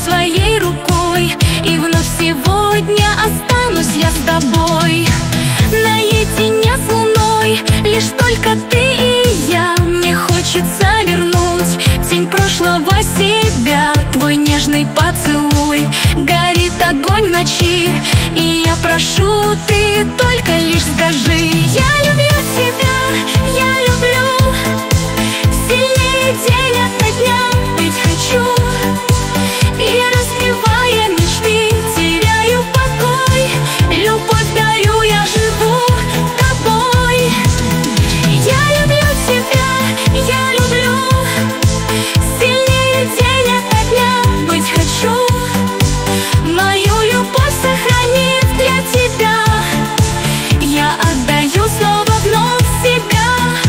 своей рукой, и вновь сегодня останусь я с тобой. Наедине с луной, лишь только ты и я. Мне хочется вернуть тень прошлого себя. Твой нежный поцелуй, горит огонь в ночи, и я прошу, ты только лишь скажи: я люблю тебя, я люблю, сильнее день ото дня быть хочу. И разбивая мечты, теряю покой, любовь дарю, я живу тобой. Я люблю тебя, я люблю, сильнее день ото дня быть хочу. Мою любовь сохранит для тебя, я отдаю снова вновь себя.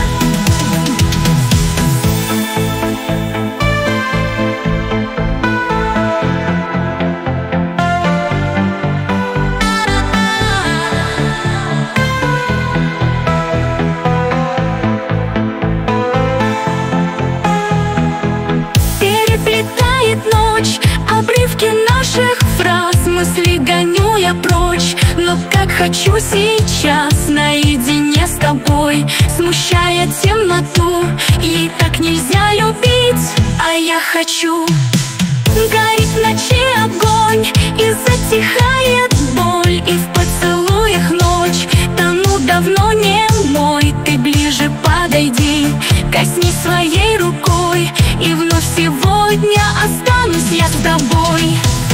Переплетает ночь обрывки наших фраз, мысли гоню я прочь, но как хочу сейчас наедине с тобой, смущая темноту. Ей так нельзя любить, а я хочу. Горит в ночи огонь, и затихает боль, и в поцелуях ночь тону давно не мой. Ты ближе подойди, коснись своей рукой, и вновь сегодня останусь я с тобой.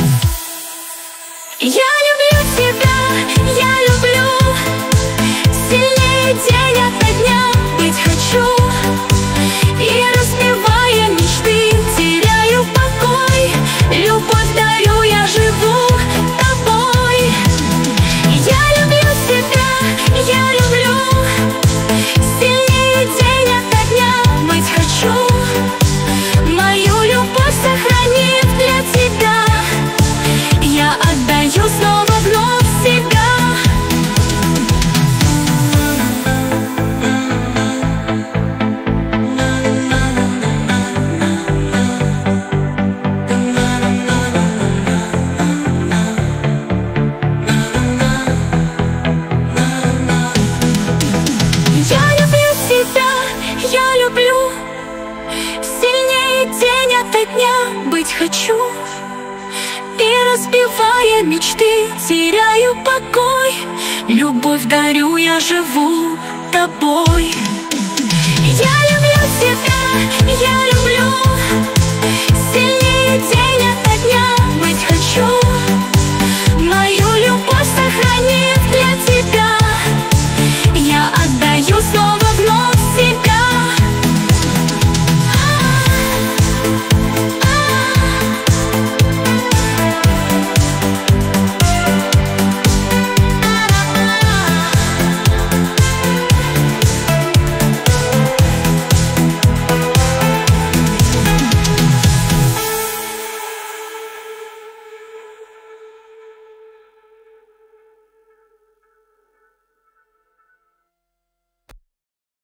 Я люблю тебя, я люблю, сильнее день ото дня быть хочу. И разбивая мечты, теряю покой, любовь дарю, я живу тобой. Я люблю тебя, я люблю, сильнее день ото дня быть хочу. Мою любовь сохранит для тебя, я отдаю снова вновь себя. Я люблю тебя, я люблю, сильнее день ото дня быть хочу. И разбивая мечты, теряю покой, любовь дарю, я живу тобой. Я люблю тебя, я люблю,